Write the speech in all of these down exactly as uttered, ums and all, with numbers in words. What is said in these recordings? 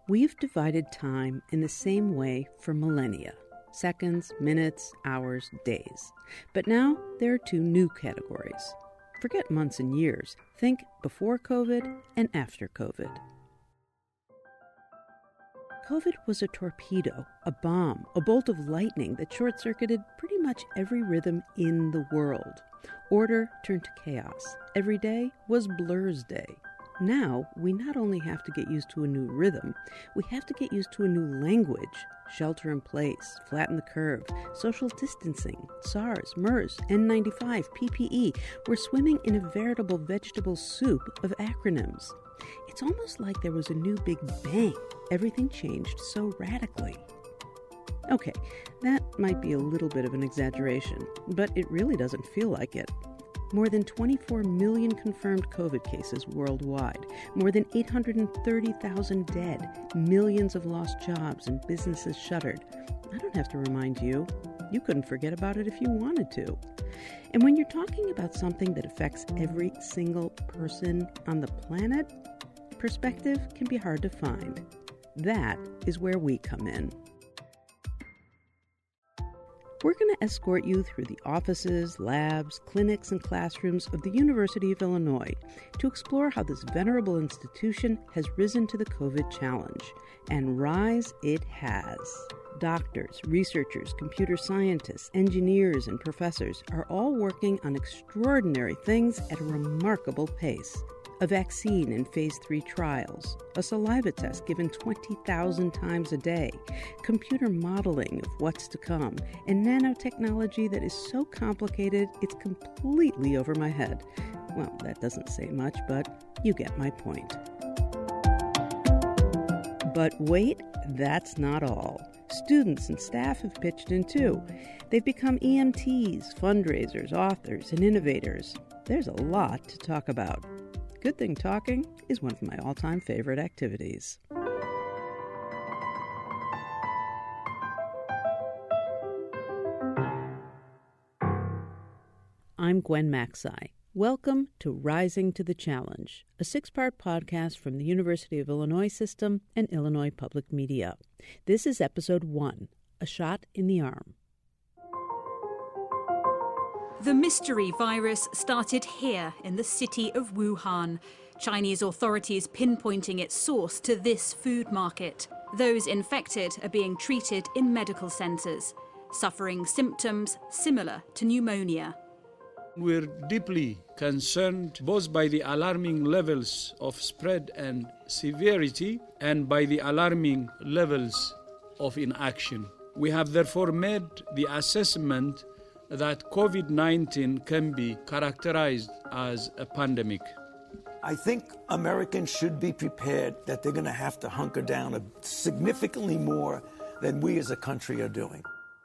We've divided time in the same way for millennia. Seconds, minutes, hours, days. But now there are two new categories. Forget months and years. Think before COVID and after COVID. COVID was a torpedo, a bomb, a bolt of lightning that short-circuited pretty much every rhythm in the world. Order turned to chaos. Every day was Blur's day. Now, we not only have to get used to a new rhythm, we have to get used to a new language. Shelter in place, flatten the curve, social distancing, SARS, MERS, N ninety-five, P P E. We're swimming in a veritable vegetable soup of acronyms. It's almost like there was a new Big Bang. Everything changed so radically. Okay, that might be a little bit of an exaggeration, but it really doesn't feel like it. More than twenty-four million confirmed COVID cases worldwide, more than eight hundred thirty thousand dead, millions of lost jobs and businesses shuttered. I don't have to remind you. You couldn't forget about it if you wanted to. And when you're talking about something that affects every single person on the planet, perspective can be hard to find. That is where we come in. We're going to escort you through the offices, labs, clinics, and classrooms of the University of Illinois to explore how this venerable institution has risen to the COVID challenge. And rise it has. Doctors, researchers, computer scientists, engineers, and professors are all working on extraordinary things at a remarkable pace. A vaccine in phase three trials, a saliva test given twenty thousand times a day, computer modeling of what's to come, and nanotechnology that is so complicated it's completely over my head. Well, that doesn't say much, but you get my point. But wait, that's not all. Students and staff have pitched in too. They've become E M Ts, fundraisers, authors, and innovators. There's a lot to talk about. Good thing talking is one of my all-time favorite activities. I'm Gwen Macsai. Welcome to Rising to the Challenge, a six-part podcast from the University of Illinois System and Illinois Public Media. This is episode one, A Shot in the Arm. The mystery virus started here in the city of Wuhan. Chinese authorities pinpointing its source to this food market. Those infected are being treated in medical centres, suffering symptoms similar to pneumonia. We're deeply concerned both by the alarming levels of spread and severity and by the alarming levels of inaction. We have therefore made the assessment that COVID nineteen can be characterized as a pandemic. I think Americans should be prepared that they're going to have to hunker down significantly more than we as a country are doing.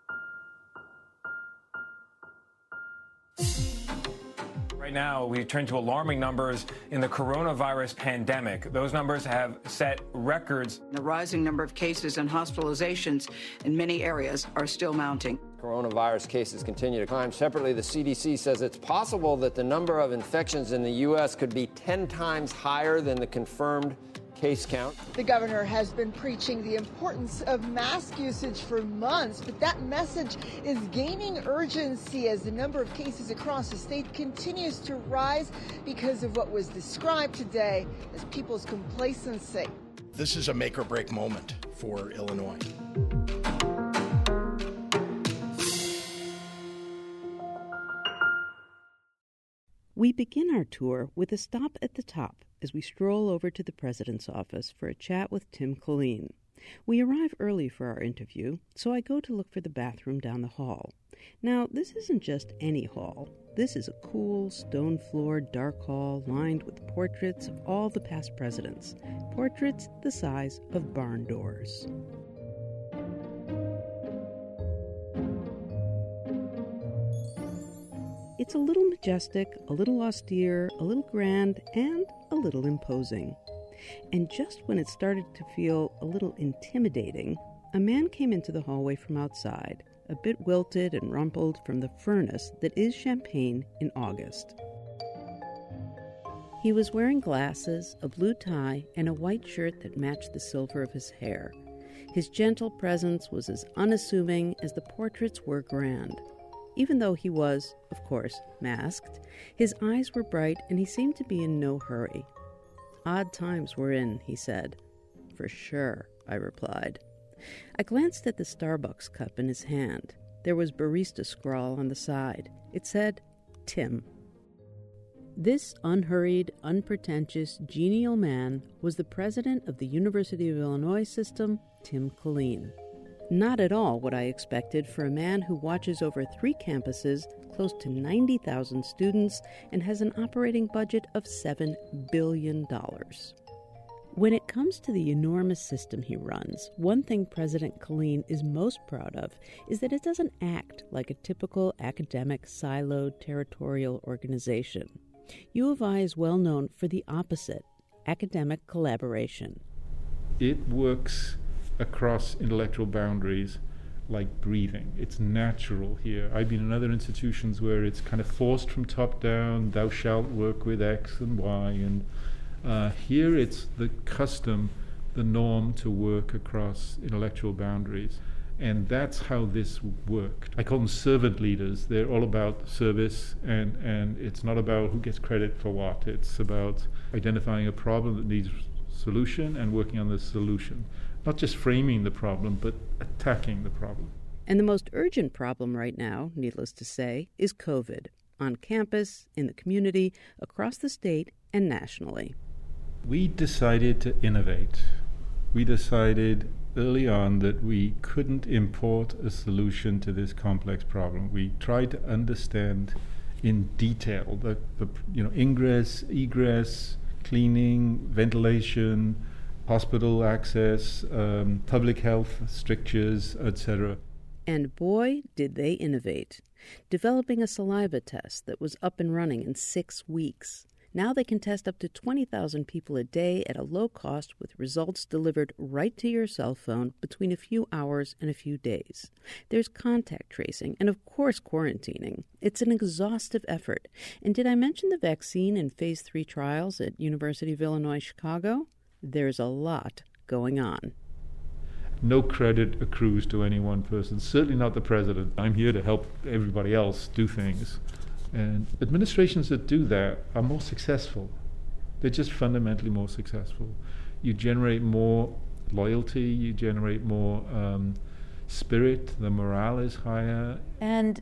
Right now, we turn to alarming numbers in the coronavirus pandemic. Those numbers have set records. The rising number of cases and hospitalizations in many areas are still mounting. Coronavirus cases continue to climb. Separately, the C D C says it's possible that the number of infections in the U S could be ten times higher than the confirmed case count. The governor has been preaching the importance of mask usage for months, but that message is gaining urgency as the number of cases across the state continues to rise because of what was described today as people's complacency. This is a make or break moment for Illinois. We begin our tour with a stop at the top as we stroll over to the president's office for a chat with Tim Killeen. We arrive early for our interview, so I go to look for the bathroom down the hall. Now, this isn't just any hall. This is a cool, stone-floored, dark hall lined with portraits of all the past presidents, portraits the size of barn doors. It's a little majestic, a little austere, a little grand, and a little imposing. And just when it started to feel a little intimidating, a man came into the hallway from outside, a bit wilted and rumpled from the furnace that is Champaign in August. He was wearing glasses, a blue tie, and a white shirt that matched the silver of his hair. His gentle presence was as unassuming as the portraits were grand. Even though he was, of course, masked, his eyes were bright and he seemed to be in no hurry. "Odd times we're in," he said. "For sure," I replied. I glanced at the Starbucks cup in his hand. There was barista scrawl on the side. It said, Tim. This unhurried, unpretentious, genial man was the president of the University of Illinois system, Tim Killeen. Not at all what I expected for a man who watches over three campuses, close to ninety thousand students, and has an operating budget of seven billion dollars. When it comes to the enormous system he runs, one thing President Killeen is most proud of is that it doesn't act like a typical academic, siloed, territorial organization. U of I is well known for the opposite, academic collaboration. It works across intellectual boundaries like breathing. It's natural here. I've been in other institutions where it's kind of forced from top down, thou shalt work with X and Y, and uh, here it's the custom, the norm to work across intellectual boundaries. And that's how this worked. I call them servant leaders. They're all about service, and, and it's not about who gets credit for what. It's about identifying a problem that needs solution and working on the solution. Not just framing the problem, but attacking the problem. And the most urgent problem right now, needless to say, is COVID, on campus, in the community, across the state, and nationally. We decided to innovate. We decided early on that we couldn't import a solution to this complex problem. We tried to understand in detail the, the you know, ingress, egress, cleaning, ventilation, hospital access, um, public health strictures, et cetera. And boy, did they innovate, developing a saliva test that was up and running in six weeks. Now they can test up to twenty thousand people a day at a low cost with results delivered right to your cell phone between a few hours and a few days. There's contact tracing and, of course, quarantining. It's an exhaustive effort. And did I mention the vaccine in phase three trials at University of Illinois Chicago? There's a lot going on. No credit accrues to any one person, certainly not the president. I'm here to help everybody else do things. And administrations that do that are more successful. They're just fundamentally more successful. You generate more loyalty, you generate more um, spirit, the morale is higher. And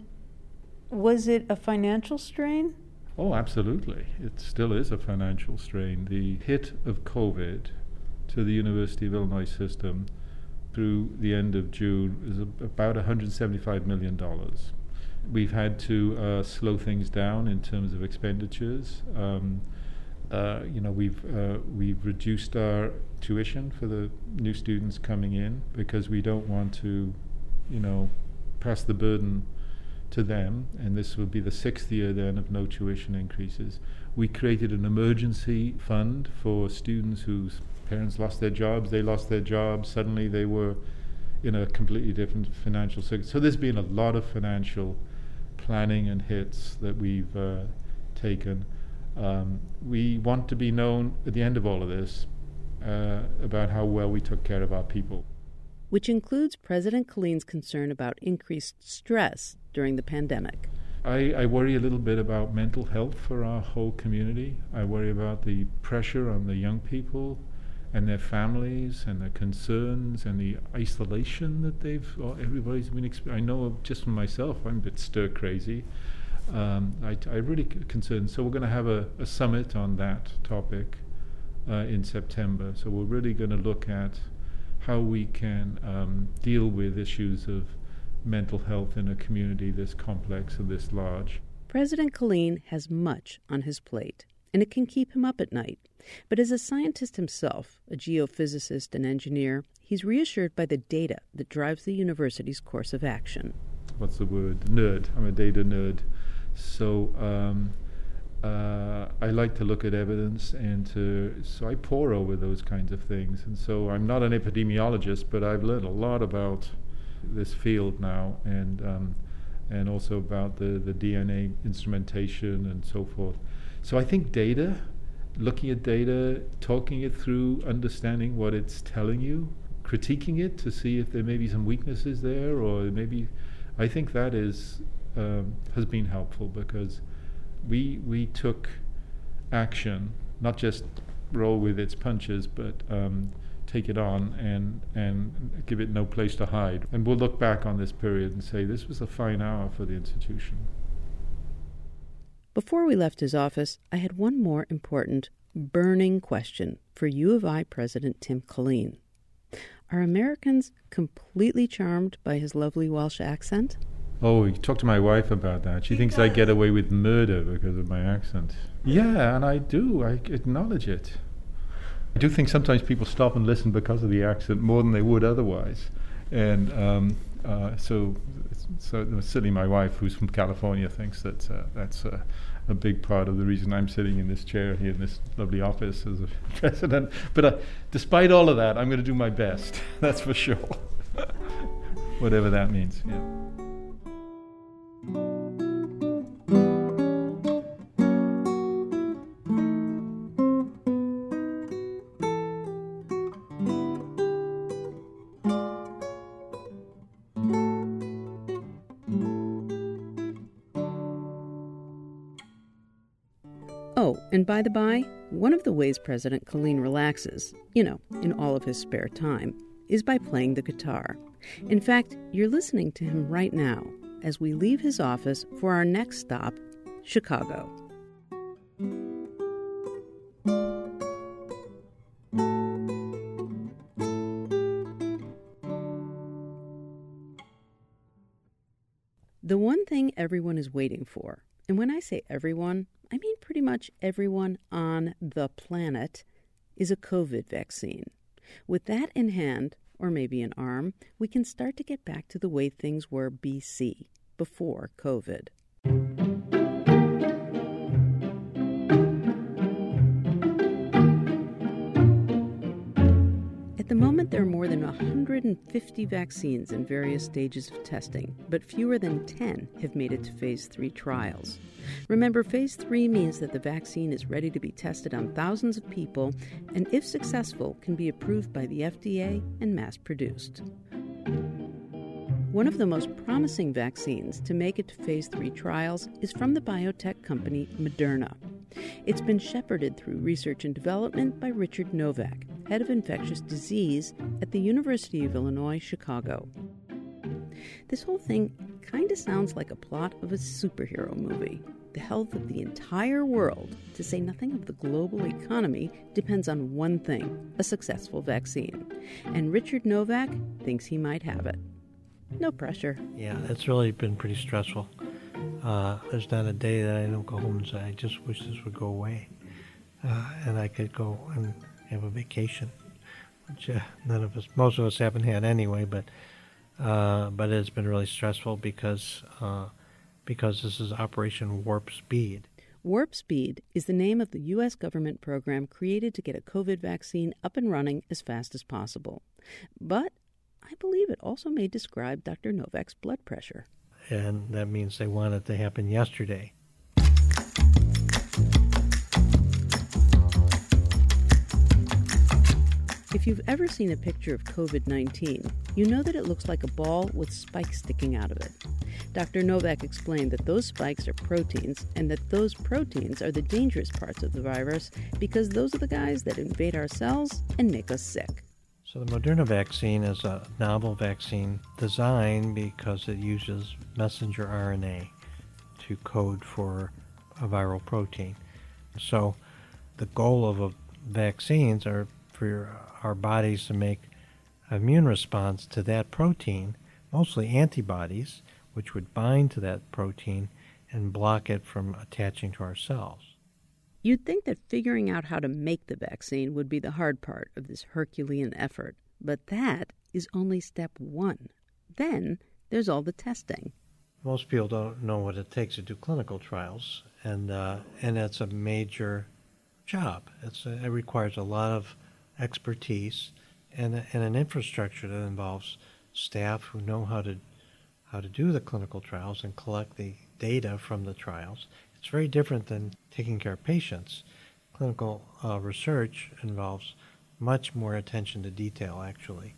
was it a financial strain? Oh, absolutely. It still is a financial strain. The hit of COVID to the University of Illinois system through the end of June is about one hundred seventy-five million dollars. We've had to uh, slow things down in terms of expenditures. Um, uh, you know, we've uh, we've reduced our tuition for the new students coming in because we don't want to, you know, pass the burden to them. And this will be the sixth year then of no tuition increases. We created an emergency fund for students whose parents lost their jobs. They lost their jobs. Suddenly they were in a completely different financial circumstance. So there's been a lot of financial planning and hits that we've uh, taken. Um, we want to be known at the end of all of this uh, about how well we took care of our people. Which includes President Killeen's concern about increased stress during the pandemic. I, I worry a little bit about mental health for our whole community. I worry about the pressure on the young people and their families and their concerns and the isolation that they've, well, everybody's been experiencing. I know just from myself, I'm a bit stir crazy. Um, I, I really c- concerned. So we're going to have a, a summit on that topic uh, in September. So we're really going to look at how we can um, deal with issues of mental health in a community this complex and this large. President Killeen has much on his plate, and it can keep him up at night. But as a scientist himself, a geophysicist and engineer, he's reassured by the data that drives the university's course of action. What's the word? Nerd. I'm a data nerd. So um, uh, I like to look at evidence, and to, so I pore over those kinds of things. And so I'm not an epidemiologist, but I've learned a lot about this field now, and um, and also about the, the D N A instrumentation and so forth. So I think data looking at data, talking it through, understanding what it's telling you, critiquing it to see if there may be some weaknesses there, or maybe, I think that is um, has been helpful, because we we took action, not just roll with its punches, but um, take it on and and give it no place to hide. And we'll look back on this period and say this was a fine hour for the institution. Before we left his office, I had one more important, burning question for U of I President Tim Killeen. Are Americans completely charmed by his lovely Welsh accent? Oh, you talk to my wife about that. She thinks I get away with murder because of my accent. Yeah, and I do. I acknowledge it. I do think sometimes people stop and listen because of the accent more than they would otherwise. And um, uh, so, so certainly my wife, who's from California, thinks that uh, that's uh, a big part of the reason I'm sitting in this chair here in this lovely office as a president. But uh, despite all of that, I'm going to do my best. That's for sure. Whatever that means. Yeah. Oh, and by the by, one of the ways President Killeen relaxes, you know, in all of his spare time, is by playing the guitar. In fact, you're listening to him right now as we leave his office for our next stop, Chicago. The one thing everyone is waiting for, and when I say everyone, I mean pretty much everyone on the planet, is a COVID vaccine. With that in hand, or maybe an arm, we can start to get back to the way things were B C, before COVID. At the moment, there are more than one hundred fifty vaccines in various stages of testing, but fewer than ten have made it to phase three trials. Remember, phase three means that the vaccine is ready to be tested on thousands of people, and if successful, can be approved by the F D A and mass-produced. One of the most promising vaccines to make it to phase three trials is from the biotech company Moderna. It's been shepherded through research and development by Richard Novak, head of infectious disease at the University of Illinois, Chicago. This whole thing kind of sounds like a plot of a superhero movie. The health of the entire world, to say nothing of the global economy, depends on one thing, a successful vaccine. And Richard Novak thinks he might have it. No pressure. Yeah, it's really been pretty stressful. Uh, there's not a day that I don't go home and say, I just wish this would go away. Uh, and I could go and have a vacation, which uh, none of us, most of us haven't had anyway, but uh, but it's been really stressful because uh, because this is Operation Warp Speed. Warp Speed is the name of the U S government program created to get a COVID vaccine up and running as fast as possible. But I believe it also may describe Doctor Novak's blood pressure. And that means they want it to happen yesterday. If you've ever seen a picture of COVID nineteen, you know that it looks like a ball with spikes sticking out of it. Doctor Novak explained that those spikes are proteins, and that those proteins are the dangerous parts of the virus because those are the guys that invade our cells and make us sick. So the Moderna vaccine is a novel vaccine designed because it uses messenger R N A to code for a viral protein. So the goal of a vaccines are for our bodies to make an immune response to that protein, mostly antibodies, which would bind to that protein and block it from attaching to our cells. You'd think that figuring out how to make the vaccine would be the hard part of this Herculean effort, but that is only step one. Then there's all the testing. Most people don't know what it takes to do clinical trials, and uh, and it's a major job. It's a, it requires a lot of expertise and, and an infrastructure that involves staff who know how to how to do the clinical trials and collect the data from the trials. It's very different than taking care of patients Clinical uh, research involves much more attention to detail, actually.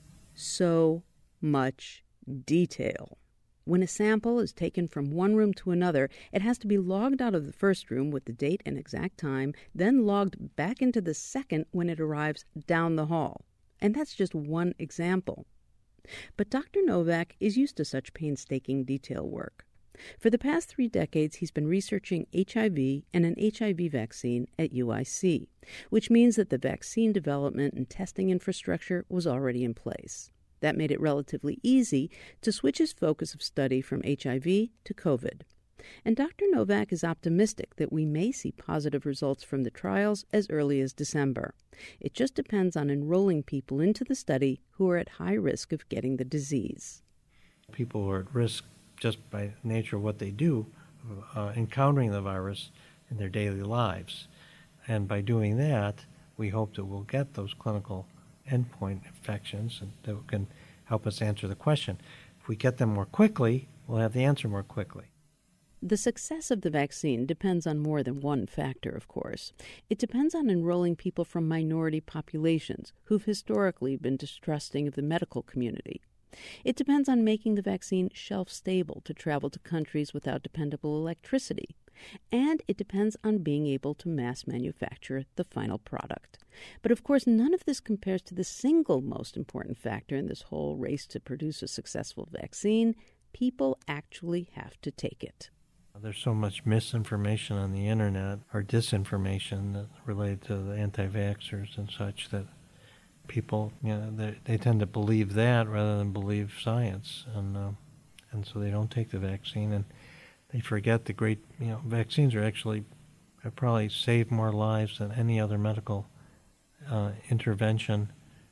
So much detail. When a sample is taken from one room to another, it has to be logged out of the first room with the date and exact time, then logged back into the second when it arrives down the hall. And that's just one example. But Doctor Novak is used to such painstaking detail work. For the past three decades, he's been researching H I V and an H I V vaccine at U I C, which means that the vaccine development and testing infrastructure was already in place. That made it relatively easy to switch his focus of study from H I V to COVID. And Doctor Novak is optimistic that we may see positive results from the trials as early as December. It just depends on enrolling people into the study who are at high risk of getting the disease. People who are at risk just by nature of what they do, uh, encountering the virus in their daily lives. And by doing that, we hope that we'll get those clinical endpoint infections and that can help us answer the question. If we get them more quickly, we'll have the answer more quickly. The success of the vaccine depends on more than one factor, of course. It depends on enrolling people from minority populations who've historically been distrusting of the medical community. It depends on making the vaccine shelf-stable to travel to countries without dependable electricity. And it depends on being able to mass manufacture the final product. But of course, none of this compares to the single most important factor in this whole race to produce a successful vaccine. People actually have to take it. There's so much misinformation on the internet, or disinformation that related to the anti-vaxxers and such, that people, you know, they, they tend to believe that rather than believe science, and uh, and so they don't take the vaccine, and they forget the great, you know, vaccines are actually have probably saved more lives than any other medical uh, intervention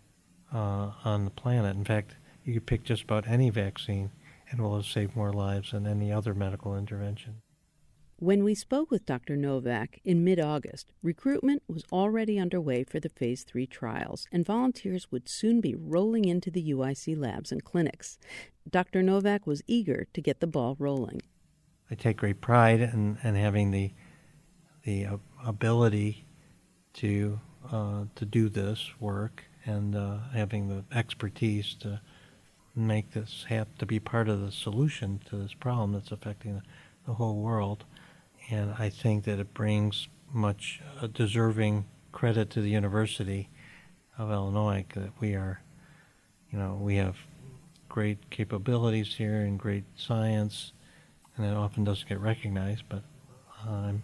uh, on the planet. In fact, you could pick just about any vaccine and will have saved more lives than any other medical intervention. When we spoke with Doctor Novak in mid-August, recruitment was already underway for the phase three trials, and volunteers would soon be rolling into the U I C labs and clinics. Doctor Novak was eager to get the ball rolling. I take great pride in, in having the the uh, ability to uh, to do this work, and uh, having the expertise to make this have to be part of the solution to this problem that's affecting the, the whole world. And I think that it brings much uh, deserving credit to the University of Illinois that we are, you know, we have great capabilities here and great science, and it often doesn't get recognized, but um,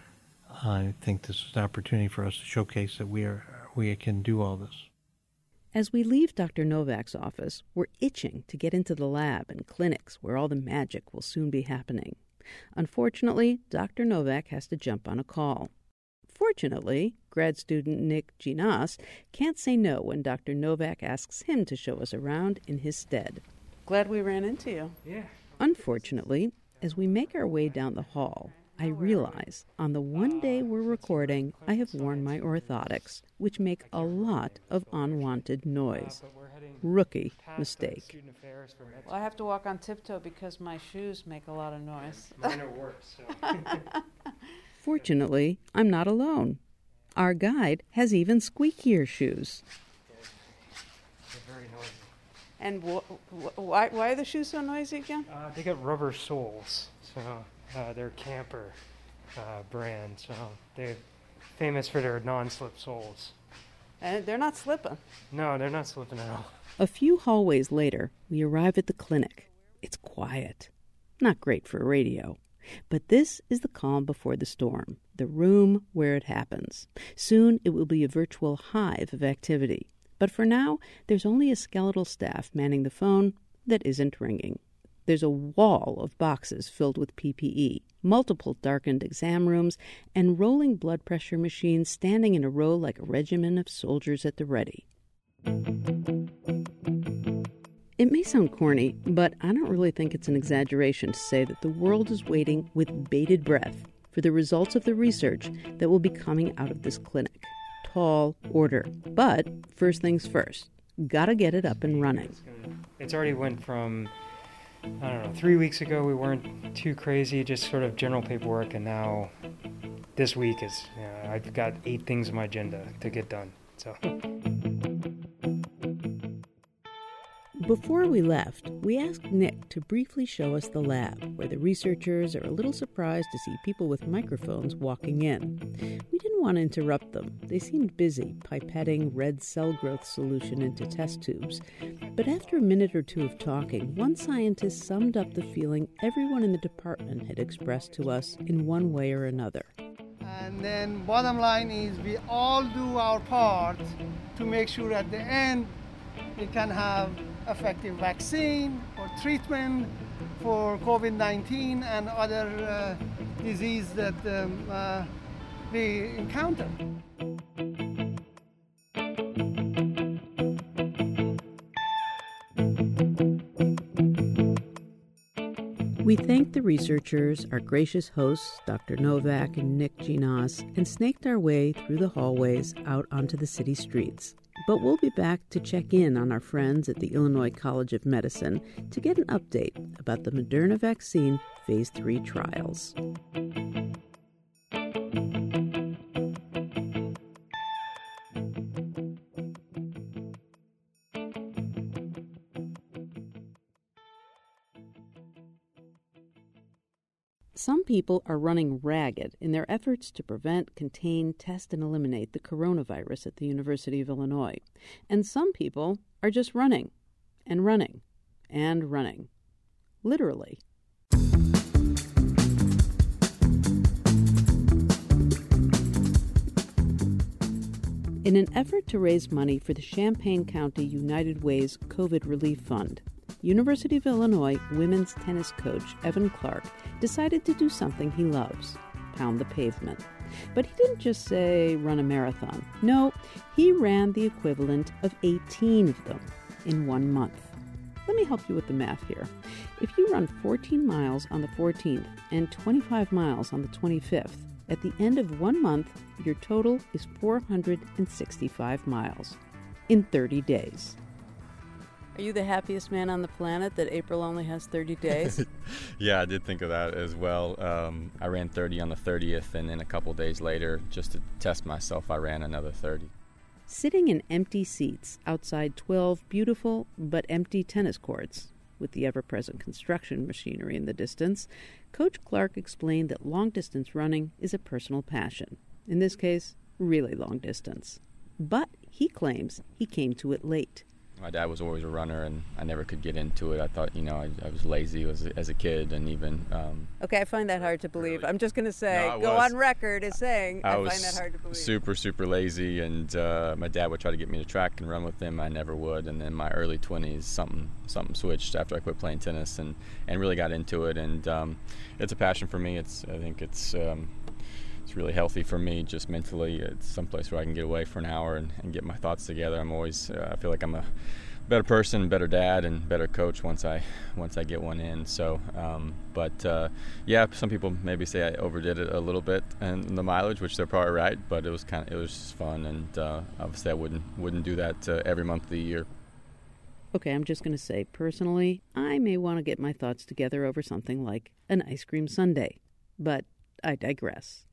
I think this is an opportunity for us to showcase that we are we can do all this. As we leave Doctor Novak's office, we're itching to get into the lab and clinics where all the magic will soon be happening. Unfortunately, Doctor Novak has to jump on a call. Fortunately, grad student Nick Ginas can't say no when Doctor Novak asks him to show us around in his stead. Glad we ran into you. Yeah. Unfortunately, as we make our way down the hall, I realize on the one day we're recording, I have worn my orthotics, which make a lot of unwanted noise. Rookie mistake. Well, I have to walk on tiptoe because my shoes make a lot of noise. Mine are worse. So. Fortunately, I'm not alone. Our guide has even squeakier shoes. They're very noisy. And wh- wh- why, why are the shoes so noisy again? Uh, they got rubber soles, so uh, they're Camper uh, brand. So they're famous for their non-slip soles. And they're not slipping. No, they're not slipping at all. A few hallways later, we arrive at the clinic. It's quiet. Not great for radio. But this is the calm before the storm, the room where it happens. Soon it will be a virtual hive of activity. But for now, there's only a skeletal staff manning the phone that isn't ringing. There's a wall of boxes filled with P P E, multiple darkened exam rooms, and rolling blood pressure machines standing in a row like a regiment of soldiers at the ready. It may sound corny, but I don't really think it's an exaggeration to say that the world is waiting with bated breath for the results of the research that will be coming out of this clinic. Tall order. But first things first, gotta get it up and running. It's already went from, I don't know, three weeks ago we weren't too crazy, just sort of general paperwork, and now this week is, you know, I've got eight things on my agenda to get done. So. Before we left, we asked Nick to briefly show us the lab, where the researchers are a little surprised to see people with microphones walking in. We didn't want to interrupt them. They seemed busy pipetting red cell growth solution into test tubes. But after a minute or two of talking, one scientist summed up the feeling everyone in the department had expressed to us in one way or another. And then bottom line is we all do our part to make sure at the end we can have effective vaccine or treatment for COVID nineteen and other uh, disease that um, uh, we encounter. We thanked the researchers, our gracious hosts, Doctor Novak and Nick Ginas, and snaked our way through the hallways out onto the city streets. But we'll be back to check in on our friends at the Illinois College of Medicine to get an update about the Moderna vaccine phase three trials. Some people are running ragged in their efforts to prevent, contain, test, and eliminate the coronavirus at the University of Illinois. And some people are just running and running and running. Literally. In an effort to raise money for the Champaign County United Way's COVID Relief Fund, University of Illinois women's tennis coach Evan Clark decided to do something he loves, pound the pavement. But he didn't just say run a marathon. No, he ran the equivalent of eighteen of them in one month. Let me help you with the math here. If you run fourteen miles on the fourteenth and twenty-five miles on the twenty-fifth, at the end of one month, your total is four hundred sixty-five miles in thirty days. Are you the happiest man on the planet that April only has thirty days? Yeah, I did think of that as well. Um, I ran thirty on the thirtieth, and then a couple days later, just to test myself, I ran another thirty. Sitting in empty seats outside twelve beautiful but empty tennis courts, with the ever-present construction machinery in the distance, Coach Clark explained that long-distance running is a personal passion. In this case, really long distance. But he claims he came to it late. My dad was always a runner, and I never could get into it. I thought, you know, I, I was lazy as, as a kid, and even... Um, okay, I find that hard to believe. I'm just going to say, no, go was. on record as saying, I, I find that hard to believe. super, super lazy, and uh, my dad would try to get me to track and run with him. I never would, and then my early twenties, something something switched after I quit playing tennis and, and really got into it, and um, it's a passion for me. It's I think it's... Um, It's really healthy for me, just mentally. It's someplace where I can get away for an hour and, and get my thoughts together. I'm always, uh, I feel like I'm a better person, better dad, and better coach once I once I get one in. So, um, but uh, yeah, some people maybe say I overdid it a little bit in the mileage, which they're probably right. But it was kind of, it was just fun, and uh, obviously I wouldn't wouldn't do that uh, every month of the year. Okay, I'm just going to say, personally, I may want to get my thoughts together over something like an ice cream sundae. But I digress.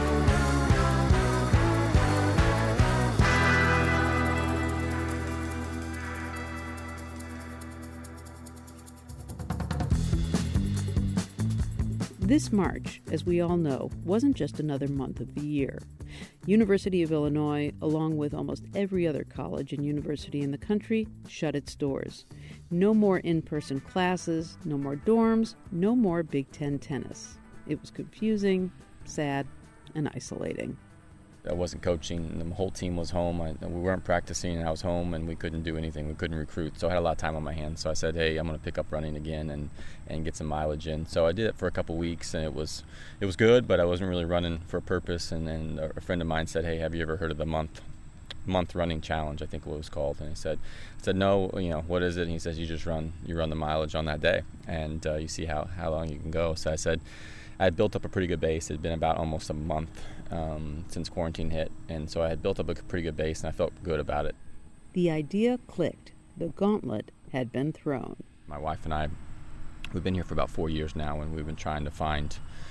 This March, as we all know, wasn't just another month of the year. University of Illinois, along with almost every other college and university in the country, shut its doors. No more in-person classes, no more dorms, no more Big Ten tennis. It was confusing, sad, and isolating. I wasn't coaching. The whole team was home. I, we weren't practicing, and I was home, and we couldn't do anything. We couldn't recruit, so I had a lot of time on my hands. So I said, hey, I'm going to pick up running again and, and get some mileage in. So I did it for a couple weeks, and it was it was good, but I wasn't really running for a purpose. And then a friend of mine said, hey, have you ever heard of the month month running challenge? I think what it was called. And I said, I said no. You know, what is it? And he says, you just run you run the mileage on that day, and uh, you see how how long you can go. So I said, I had built up a pretty good base. It had been about almost a month um, since quarantine hit, and so I had built up a pretty good base, and I felt good about it. The idea clicked. The gauntlet had been thrown. My wife and I, we've been here for about four years now, and we've been trying to find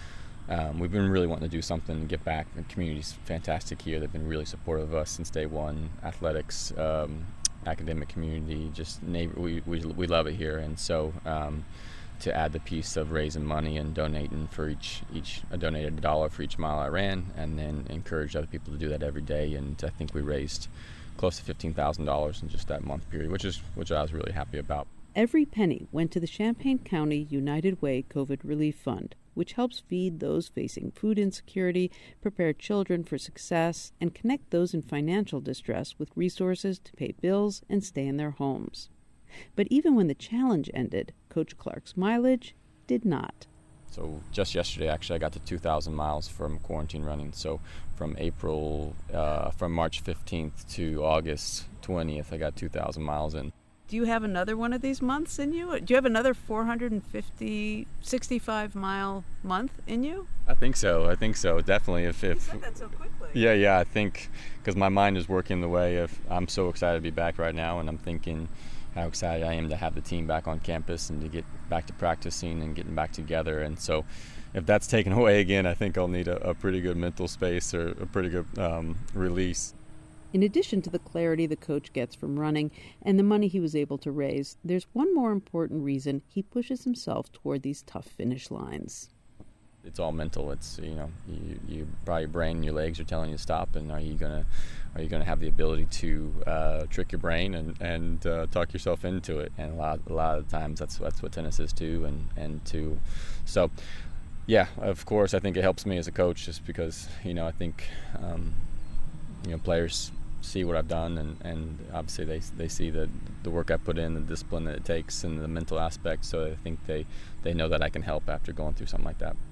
um, we've been really wanting to do something to give back. The community's fantastic here. They've been really supportive of us since day one. Athletics, um, academic community, just neighbor, we, we, we love it here. And so um, to add the piece of raising money and donating for each, each I donated a dollar for each mile I ran, and then encouraged other people to do that every day. And I think we raised close to fifteen thousand dollars in just that month period, which is which I was really happy about. Every penny went to the Champaign County United Way COVID Relief Fund, which helps feed those facing food insecurity, prepare children for success, and connect those in financial distress with resources to pay bills and stay in their homes. But even when the challenge ended, Coach Clark's mileage did not. So just yesterday, actually, I got to two thousand miles from quarantine running. So from April, uh, from March fifteenth to August twentieth, I got two thousand miles in. Do you have another one of these months in you? Do you have another four hundred fifty, sixty-five mile month in you? I think so. I think so. Definitely. If, if you said that so quickly. Yeah, yeah. I think because my mind is working the way of I'm so excited to be back right now, and I'm thinking how excited I am to have the team back on campus and to get back to practicing and getting back together. And so if that's taken away again, I think I'll need a, a pretty good mental space or a pretty good um, release. In addition to the clarity the coach gets from running and the money he was able to raise, there's one more important reason he pushes himself toward these tough finish lines. It's all mental. It's, you know, you, you probably your brain and your legs are telling you to stop, and are you gonna are you gonna have the ability to uh, trick your brain and and uh, talk yourself into it? And a lot a lot of the times that's that's what tennis is too, and and to so yeah, of course I think it helps me as a coach just because, you know, I think um, you know, players see what I've done, and, and obviously they they see the the work I put in, the discipline that it takes, and the mental aspect. So I think they they know that I can help after going through something like that.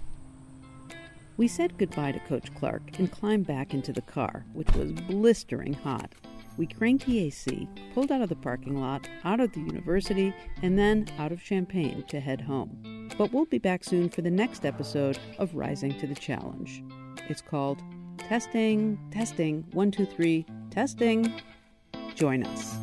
We said goodbye to Coach Clark and climbed back into the car, which was blistering hot. We cranked the A C, pulled out of the parking lot, out of the university, and then out of Champaign to head home. But we'll be back soon for the next episode of Rising to the Challenge. It's called Testing, Testing, one, two, three, Testing. Join us.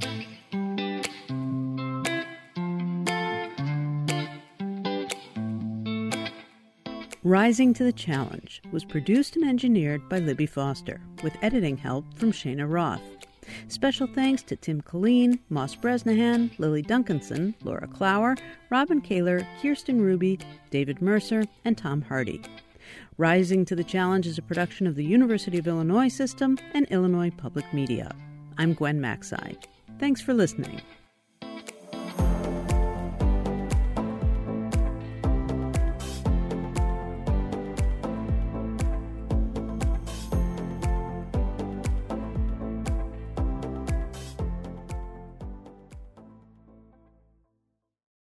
Rising to the Challenge was produced and engineered by Libby Foster, with editing help from Shayna Roth. Special thanks to Tim Colleen, Moss Bresnahan, Lily Duncanson, Laura Clower, Robin Kaler, Kirsten Ruby, David Mercer, and Tom Hardy. Rising to the Challenge is a production of the University of Illinois System and Illinois Public Media. I'm Gwen Macsai. Thanks for listening.